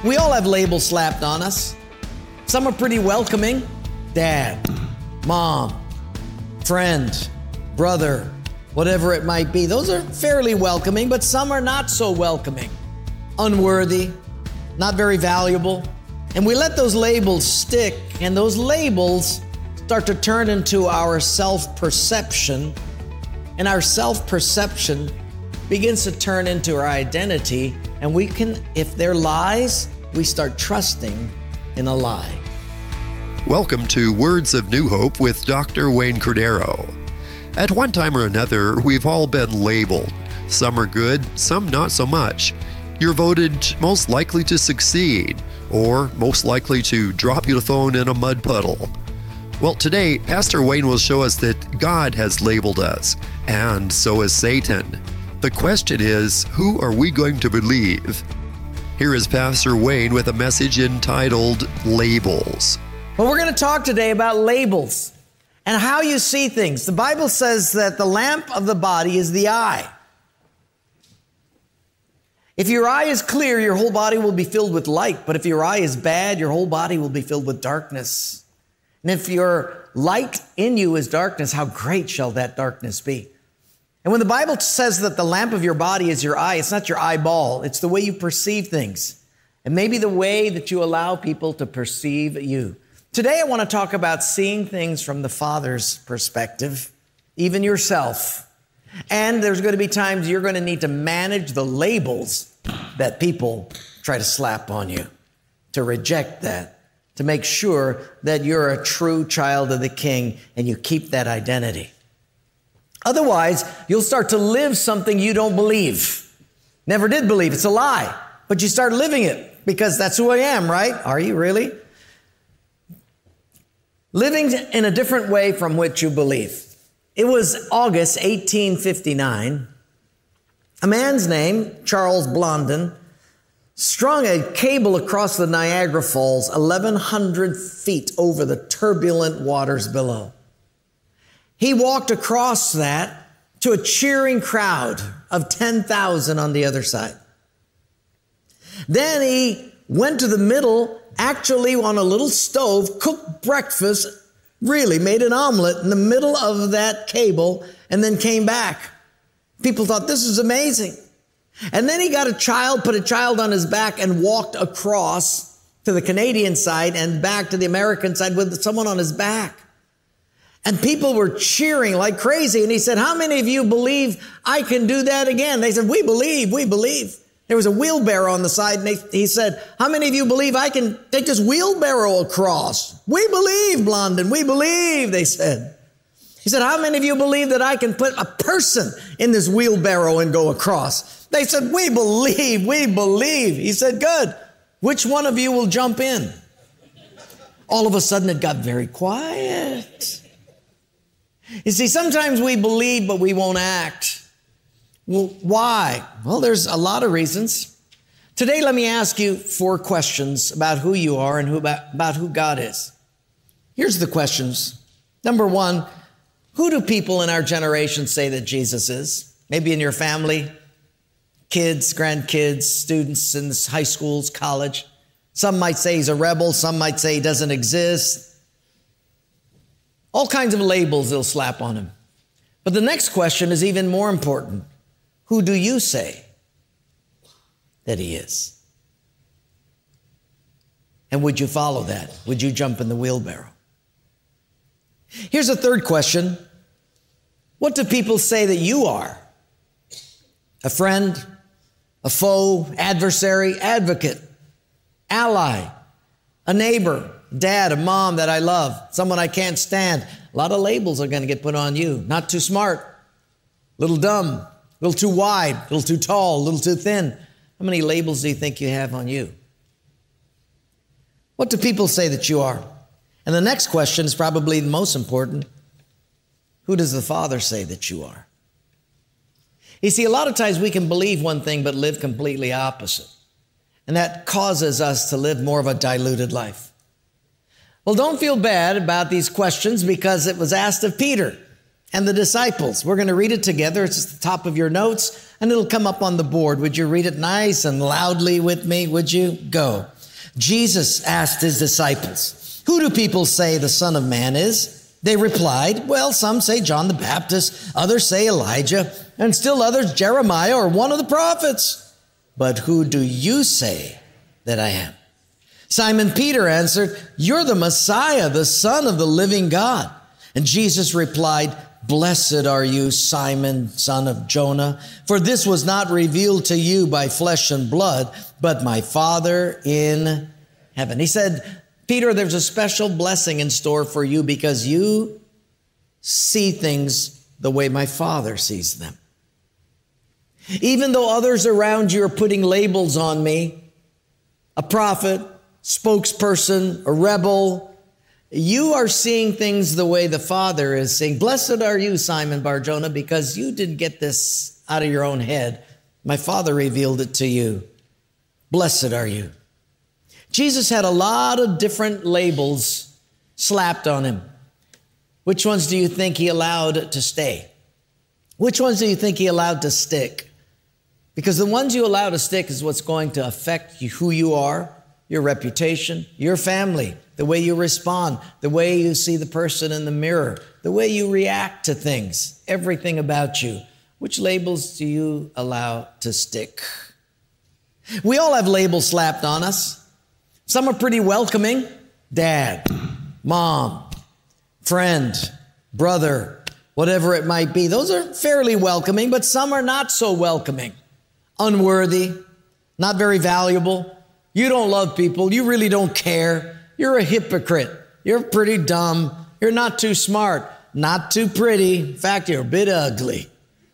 We all have labels slapped on us. Some are pretty welcoming. Dad, mom, friend, brother, whatever it might be. Those are fairly welcoming, but some are not so welcoming. Unworthy, not very valuable. And we let those labels stick, and those labels start to turn into our self-perception. And our self-perception begins to turn into our identity. And we can, if they're lies, we start trusting in a lie. Welcome to Words of New Hope with Dr. Wayne Cordero. At one time or another, we've all been labeled. Some are good, some not so much. You're voted most likely to succeed, or most likely to drop your phone in a mud puddle. Well, today, Pastor Wayne will show us that God has labeled us, and so has Satan. The question is, who are we going to believe? Here is Pastor Wayne with a message entitled Labels. Well, we're going to talk today about labels and how you see things. The Bible says that the lamp of the body is the eye. If your eye is clear, your whole body will be filled with light. But if your eye is bad, your whole body will be filled with darkness. And if your light in you is darkness, how great shall that darkness be? And when the Bible says that the lamp of your body is your eye, it's not your eyeball. It's the way you perceive things. And maybe the way that you allow people to perceive you. Today, I want to talk about seeing things from the Father's perspective, even yourself. And there's going to be times you're going to need to manage the labels that people try to slap on you, to reject that, to make sure that you're a true child of the King and you keep that identity. Otherwise, you'll start to live something you don't believe. Never did believe. It's a lie. But you start living it because that's who I am, right? Are you really? Living in a different way from which you believe. It was August 1859. A man's name, Charles Blondin, strung a cable across the Niagara Falls 1,100 feet over the turbulent waters below. He walked across that to a cheering crowd of 10,000 on the other side. Then he went to the middle, actually on a little stove, cooked breakfast, really made an omelet in the middle of that cable, and then came back. People thought, this is amazing. And then he got a child, put a child on his back, and walked across to the Canadian side and back to the American side with someone on his back. And people were cheering like crazy. And he said, how many of you believe I can do that again? They said, we believe, we believe. There was a wheelbarrow on the side. And he said, how many of you believe I can take this wheelbarrow across? We believe, Blondin, we believe, they said. He said, how many of you believe that I can put a person in this wheelbarrow and go across? They said, we believe, we believe. He said, good. Which one of you will jump in? All of a sudden it got very quiet. You see, sometimes we believe, but we won't act. Well, why? Well, there's a lot of reasons. Today, let me ask you 4 questions about who you are and about who God is. Here's the questions. Number 1, who do people in our generation say that Jesus is? Maybe in your family, kids, grandkids, students in high schools, college. Some might say he's a rebel. Some might say he doesn't exist. All kinds of labels they'll slap on him. But the next question is even more important. Who do you say that he is? And would you follow that? Would you jump in the wheelbarrow? Here's a third question. What do people say that you are? A friend, a foe, adversary, advocate, ally, a neighbor, dad, a mom that I love, someone I can't stand. A lot of labels are going to get put on you. Not too smart, a little dumb, a little too wide, a little too tall, a little too thin. How many labels do you think you have on you? What do people say that you are? And the next question is probably the most important. Who does the Father say that you are? You see, a lot of times we can believe one thing but live completely opposite. And that causes us to live more of a diluted life. Well, don't feel bad about these questions because it was asked of Peter and the disciples. We're going to read it together. It's at the top of your notes. And it'll come up on the board. Would you read it nice and loudly with me? Would you? Go. Jesus asked his disciples, "Who do people say the Son of Man is?" They replied, "Well, some say John the Baptist, others say Elijah, and still others Jeremiah or one of the prophets. But who do you say that I am?" Simon Peter answered, "You're the Messiah, the Son of the living God." And Jesus replied, "Blessed are you, Simon, son of Jonah, for this was not revealed to you by flesh and blood, but my Father in heaven." He said, "Peter, there's a special blessing in store for you because you see things the way my Father sees them. Even though others around you are putting labels on me, a prophet, spokesperson, a rebel, you are seeing things the way the Father is seeing. Blessed are you, Simon Bar-Jonah, because you didn't get this out of your own head. My Father revealed it to you. Blessed are you." Jesus had a lot of different labels slapped on him. Which ones do you think he allowed to stay? Which ones do you think he allowed to stick? Because the ones you allow to stick is what's going to affect you, who you are, your reputation, your family, the way you respond, the way you see the person in the mirror, the way you react to things, everything about you. Which labels do you allow to stick? We all have labels slapped on us. Some are pretty welcoming. Dad, mom, friend, brother, whatever it might be. Those are fairly welcoming, but some are not so welcoming. Unworthy, not very valuable. You don't love people. You really don't care. You're a hypocrite. You're pretty dumb. You're not too smart, not too pretty. In fact, you're a bit ugly.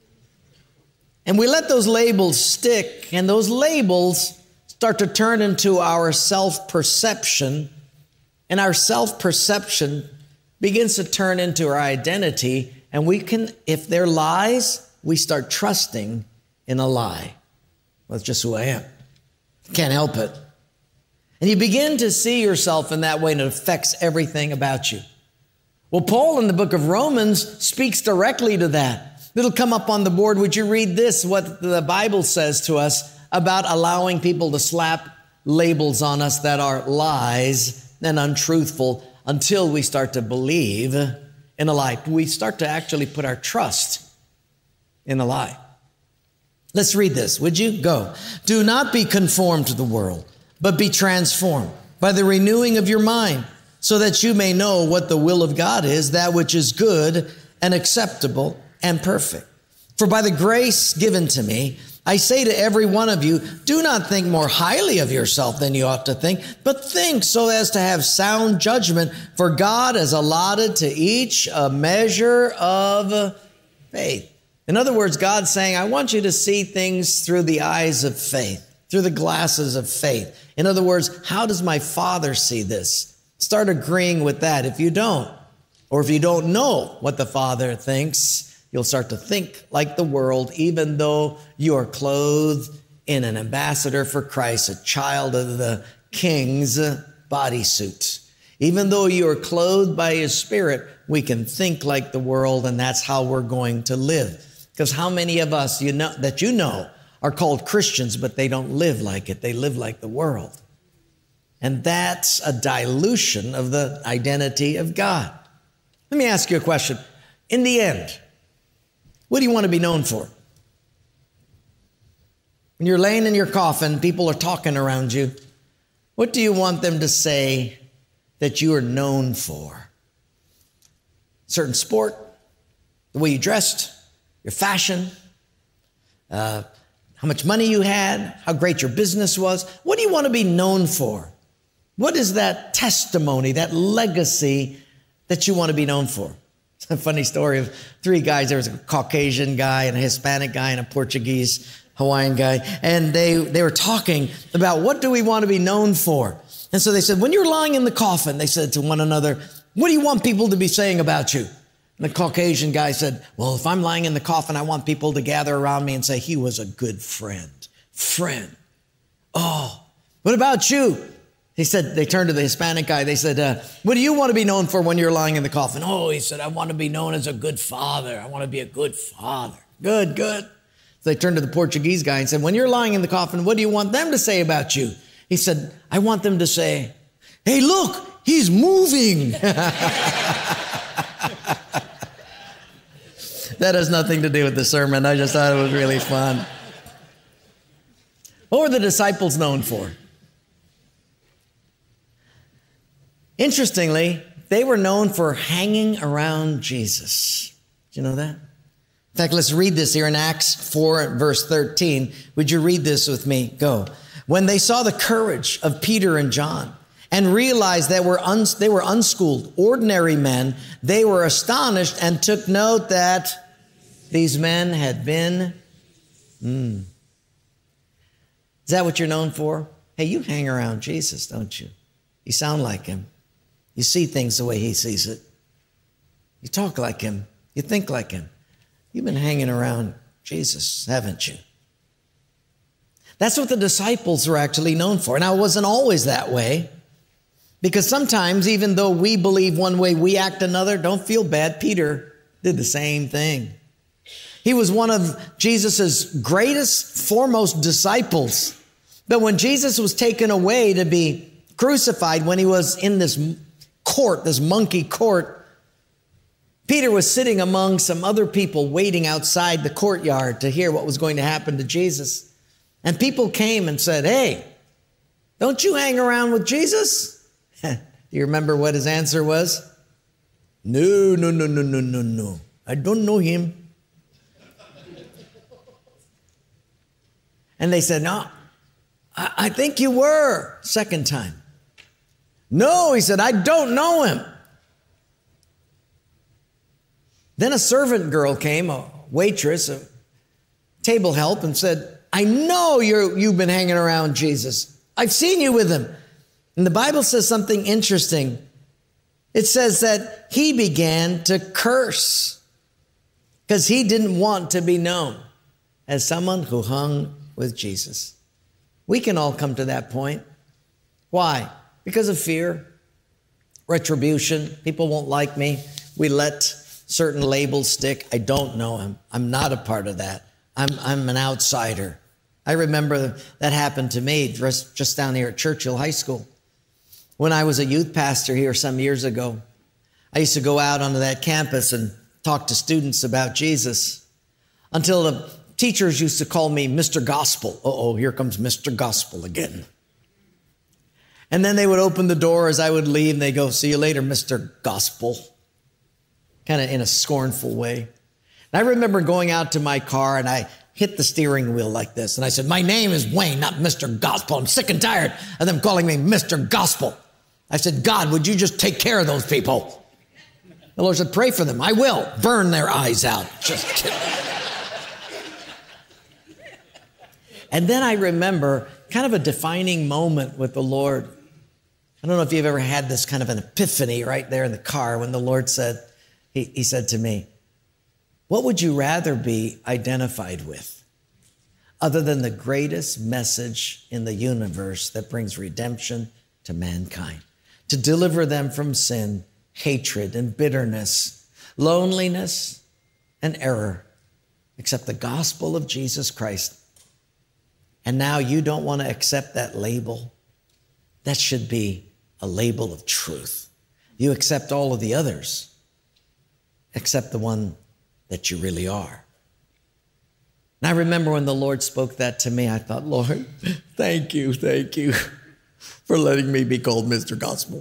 And we let those labels stick, and those labels start to turn into our self-perception, and our self-perception begins to turn into our identity, and we can, if they're lies, we start trusting in a lie. Well, that's just who I am. Can't help it. And you begin to see yourself in that way, and it affects everything about you. Well, Paul in the book of Romans speaks directly to that. It'll come up on the board. Would you read this, what the Bible says to us about allowing people to slap labels on us that are lies and untruthful until we start to believe in a lie. We start to actually put our trust in a lie. Let's read this, would you? Go. "Do not be conformed to the world, but be transformed by the renewing of your mind, so that you may know what the will of God is, that which is good and acceptable and perfect. For by the grace given to me, I say to every one of you, do not think more highly of yourself than you ought to think, but think so as to have sound judgment, for God has allotted to each a measure of faith." In other words, God's saying, I want you to see things through the eyes of faith, through the glasses of faith. In other words, how does my Father see this? Start agreeing with that. If you don't, or if you don't know what the Father thinks, you'll start to think like the world, even though you are clothed in an ambassador for Christ, a child of the King's bodysuit. Even though you are clothed by His Spirit, we can think like the world, and that's how we're going to live. Because how many of us you know are called Christians, but they don't live like it. They live like the world. And that's a dilution of the identity of God. Let me ask you a question. In the end, what do you want to be known for? When you're laying in your coffin, people are talking around you. What do you want them to say that you are known for? Certain sport, the way you dressed, your fashion, how much money you had, how great your business was. What do you want to be known for? What is that testimony, that legacy that you want to be known for? It's a funny story of three guys. There was a Caucasian guy and a Hispanic guy and a Portuguese Hawaiian guy. And they were talking about what do we want to be known for? And so they said, when you're lying in the coffin, they said to one another, what do you want people to be saying about you? And the Caucasian guy said, well, if I'm lying in the coffin, I want people to gather around me and say, he was a good friend. Friend. Oh, what about you? He said, they turned to the Hispanic guy. They said, what do you want to be known for when you're lying in the coffin? Oh, he said, I want to be known as a good father. I want to be a good father. Good, good. So they turned to the Portuguese guy and said, when you're lying in the coffin, what do you want them to say about you? He said, I want them to say, hey, look, he's moving. That has nothing to do with the sermon. I just thought it was really fun. What were the disciples known for? Interestingly, they were known for hanging around Jesus. Did you know that? In fact, let's read this here in Acts 4, verse 13. Would you read this with me? Go. When they saw the courage of Peter and John and realized they were unschooled, ordinary men, they were astonished and took note that these men had been... Is that what you're known for? Hey, you hang around Jesus, don't you? You sound like him. You see things the way he sees it. You talk like him. You think like him. You've been hanging around Jesus, haven't you? That's what the disciples were actually known for. Now, it wasn't always that way, because sometimes, even though we believe one way, we act another. Don't feel bad. Peter did the same thing. He was one of Jesus's greatest, foremost disciples. But when Jesus was taken away to be crucified, when he was in this court, this monkey court, Peter was sitting among some other people waiting outside the courtyard to hear what was going to happen to Jesus. And people came and said, hey, don't you hang around with Jesus? Do you remember what his answer was? No. I don't know him. And they said, no, I think you were. Second time. No, he said, I don't know him. Then a servant girl came, a waitress, a table help, and said, I know you've been hanging around Jesus. I've seen you with him. And the Bible says something interesting. It says that he began to curse because he didn't want to be known as someone who hung with Jesus. We can all come to that point. Why? Because of fear, retribution. People won't like me. We let certain labels stick. I don't know him. I'm not a part of that. I'm an outsider. I remember that happened to me just down here at Churchill High School. When I was a youth pastor here some years ago, I used to go out onto that campus and talk to students about Jesus until the teachers used to call me Mr. Gospel. Uh-oh, here comes Mr. Gospel again. And then they would open the door as I would leave and they go, see you later, Mr. Gospel. Kind of in a scornful way. And I remember going out to my car and I hit the steering wheel like this. And I said, my name is Wayne, not Mr. Gospel. I'm sick and tired of them calling me Mr. Gospel. I said, God, would you just take care of those people? The Lord said, pray for them. I will. Burn their eyes out. Just kidding. And then I remember kind of a defining moment with the Lord. I don't know if you've ever had this kind of an epiphany right there in the car when the Lord said, he said to me, what would you rather be identified with other than the greatest message in the universe that brings redemption to mankind, to deliver them from sin, hatred and bitterness, loneliness and error, except the gospel of Jesus Christ? And now you don't want to accept that label. That should be a label of truth. You accept all of the others, except the one that you really are. And I remember when the Lord spoke that to me, I thought, Lord, thank you for letting me be called Mr. Gospel.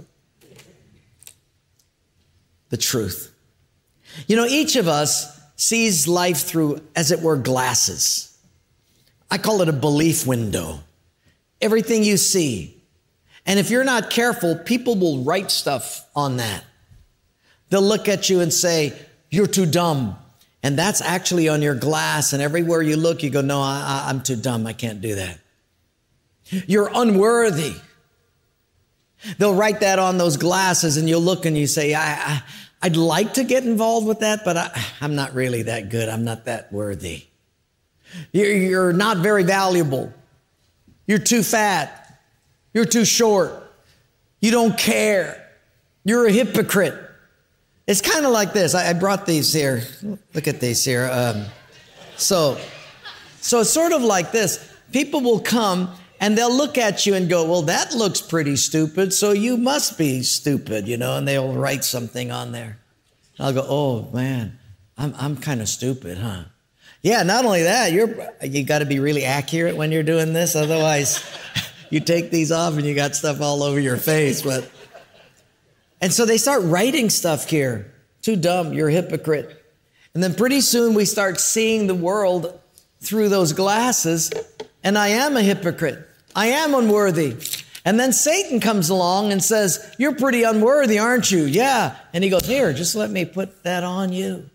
The truth. You know, each of us sees life through, as it were, glasses. I call it a belief window. Everything you see. And if you're not careful, people will write stuff on that. They'll look at you and say, you're too dumb. And that's actually on your glass. And everywhere you look, you go, no, I'm too dumb. I can't do that. You're unworthy. They'll write that on those glasses and you'll look and you say, I'd like to get involved with that, but I'm not really that good. I'm not that worthy. You're not very valuable. You're too fat. You're too short. You don't care. You're a hypocrite. It's kind of like this. I brought these here. Look at these here. So So it's sort of like this. People will come and they'll look at you and go, well, that looks pretty stupid, so you must be stupid, and they'll write something on there. And I'll go, oh, man, I'm kind of stupid, huh? Yeah, not only that, you got to be really accurate when you're doing this. Otherwise, you take these off and you got stuff all over your face. And so they start writing stuff here. Too dumb, you're a hypocrite. And then pretty soon we start seeing the world through those glasses, and I am a hypocrite. I am unworthy. And then Satan comes along and says, you're pretty unworthy, aren't you? Yeah. And he goes, here, just let me put that on you.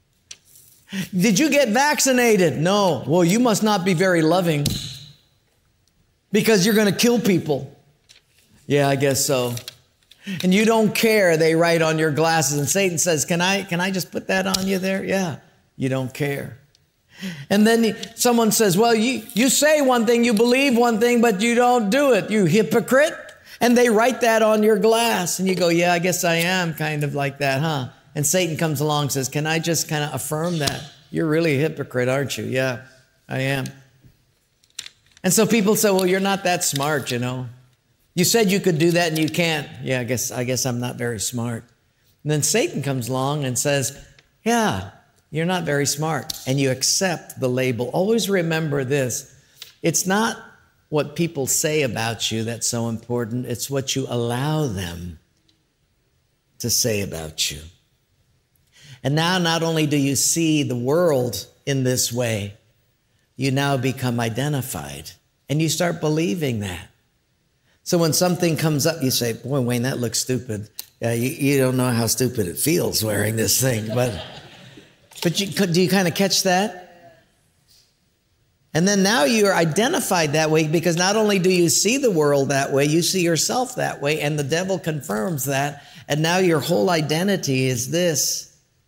Did you get vaccinated? No. Well, you must not be very loving because you're going to kill people. Yeah, I guess so. And you don't care, they write on your glasses. And Satan says, can I just put that on you there? Yeah, you don't care. And then someone says, well, you say one thing, you believe one thing, but you don't do it, you hypocrite. And they write that on your glass. And you go, yeah, I guess I am kind of like that, huh? And Satan comes along and says, can I just kind of affirm that? You're really a hypocrite, aren't you? Yeah, I am. And so people say, well, you're not that smart, You said you could do that and you can't. Yeah, I guess I'm not very smart. And then Satan comes along and says, yeah, you're not very smart. And you accept the label. Always remember this. It's not what people say about you that's so important. It's what you allow them to say about you. And now not only do you see the world in this way, you now become identified. And you start believing that. So when something comes up, you say, boy, Wayne, that looks stupid. Yeah, you don't know how stupid it feels wearing this thing. But do you kind of catch that? And then now you're identified that way because not only do you see the world that way, you see yourself that way, and the devil confirms that. And now your whole identity is this.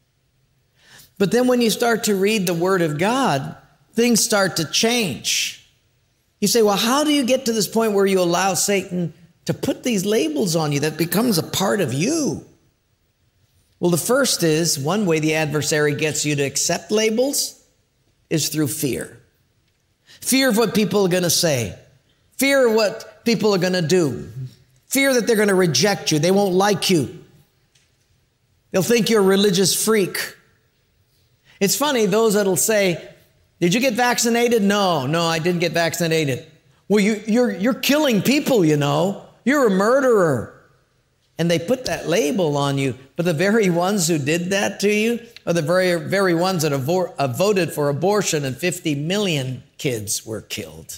But then when you start to read the Word of God, things start to change. You say, well, how do you get to this point where you allow Satan to put these labels on you that becomes a part of you? Well, the first is, one way the adversary gets you to accept labels is through fear. Fear of what people are going to say. Fear of what people are going to do. Fear that they're going to reject you. They won't like you. They'll think you're a religious freak. It's funny, those that'll say, did you get vaccinated? No, I didn't get vaccinated. Well, you're killing people, You're a murderer. And they put that label on you. But the very ones who did that to you are the very ones that have voted for abortion, and 50 million kids were killed.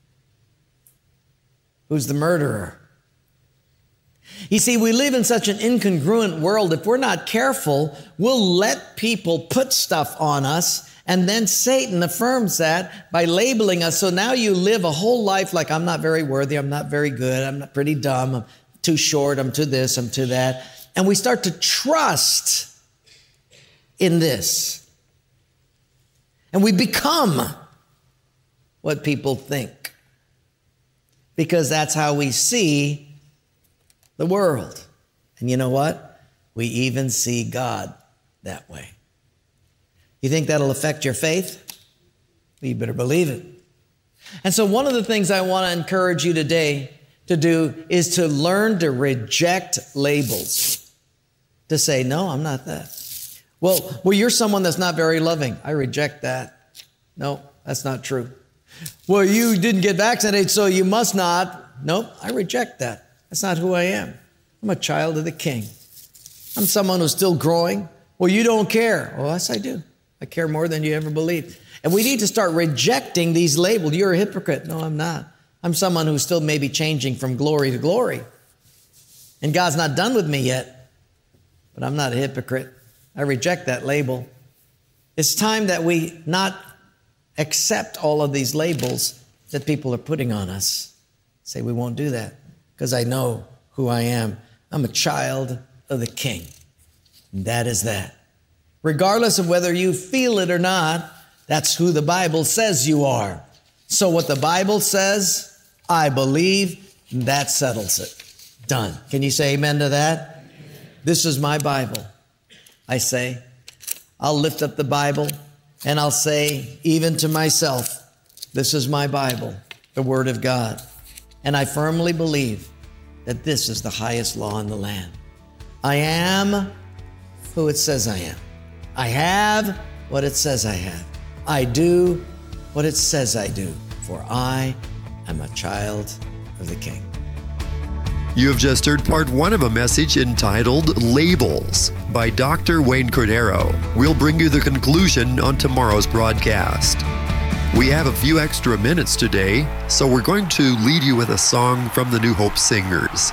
Who's the murderer? You see, we live in such an incongruent world. If we're not careful, we'll let people put stuff on us, and then Satan affirms that by labeling us. So now you live a whole life like, I'm not very worthy, I'm not very good, I'm not pretty dumb, I'm too short, I'm too this, I'm too that. And we start to trust in this. And we become what people think. Because that's how we see the world. And you know what? We even see God that way. You think that'll affect your faith? Well, you better believe it. And so one of the things I want to encourage you today to do is to learn to reject labels. To say, no, I'm not that. Well, you're someone that's not very loving. I reject that. No, that's not true. Well, you didn't get vaccinated, so you must not. Nope, I reject that. That's not who I am. I'm a child of the King. I'm someone who's still growing. Well, you don't care. Well, yes, I do. I care more than you ever believed. And we need to start rejecting these labels. You're a hypocrite. No, I'm not. I'm someone who's still maybe changing from glory to glory. And God's not done with me yet. But I'm not a hypocrite. I reject that label. It's time that we not accept all of these labels that people are putting on us. Say we won't do that because I know who I am. I'm a child of the King. And that is that. Regardless of whether you feel it or not, that's who the Bible says you are. So what the Bible says, I believe, and that settles it. Done. Can you say amen to that? Amen. This is my Bible. I say, I'll lift up the Bible and I'll say, even to myself, This is my Bible, the Word of God. And I firmly believe that this is the highest law in the land. I am who it says I am. I have what it says I have. I do what it says I do, for I am a child of the King. You have just heard part one of a message entitled Labels by Dr. Wayne Cordeiro. We'll bring you the conclusion on tomorrow's broadcast. We have a few extra minutes today, so we're going to lead you with a song from the New Hope Singers.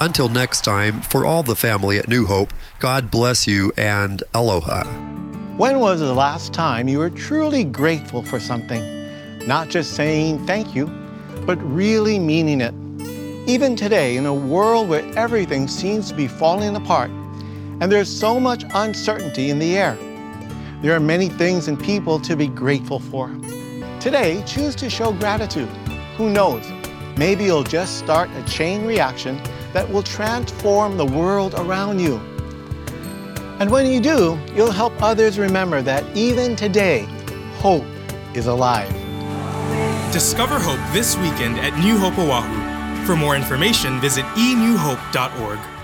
Until next time, for all the family at New Hope, God bless you and aloha. When was the last time you were truly grateful for something? Not just saying thank you, but really meaning it. Even today, in a world where everything seems to be falling apart, and there's so much uncertainty in the air, there are many things and people to be grateful for. Today, choose to show gratitude. Who knows? Maybe you'll just start a chain reaction that will transform the world around you. And when you do, you'll help others remember that even today, hope is alive. Discover hope this weekend at New Hope Oahu. For more information, visit enewhope.org.